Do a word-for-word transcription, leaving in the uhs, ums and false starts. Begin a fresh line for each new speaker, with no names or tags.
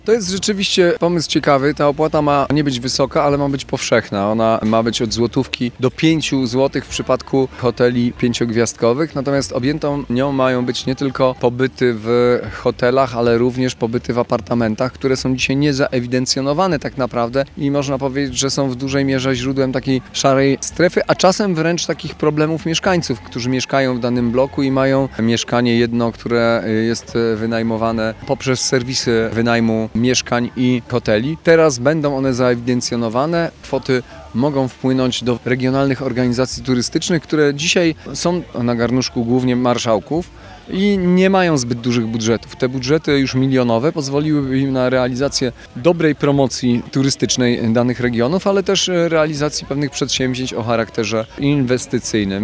To jest rzeczywiście pomysł ciekawy. Ta opłata ma nie być wysoka, ale ma być powszechna. Ona ma być od złotówki do pięciu złotych w przypadku hoteli pięciogwiazdkowych. Natomiast objętą nią mają być nie tylko pobyty w hotelach, ale również pobyty w apartamentach, które są dzisiaj niezaewidencjonowane tak naprawdę i można powiedzieć, że są w dużej mierze źródłem takiej szarej strefy, a czasem wręcz takich problemów mieszkańców, którzy mieszkają w danym bloku i mają mieszkanie jedno, które jest wynajmowane poprzez serwisy wynajmu mieszkań i hoteli. Teraz będą one zaewidencjonowane. Kwoty mogą wpłynąć do regionalnych organizacji turystycznych, które dzisiaj są na garnuszku głównie marszałków i nie mają zbyt dużych budżetów. Te budżety już milionowe pozwoliłyby im na realizację dobrej promocji turystycznej danych regionów, ale też realizacji pewnych przedsięwzięć o charakterze inwestycyjnym.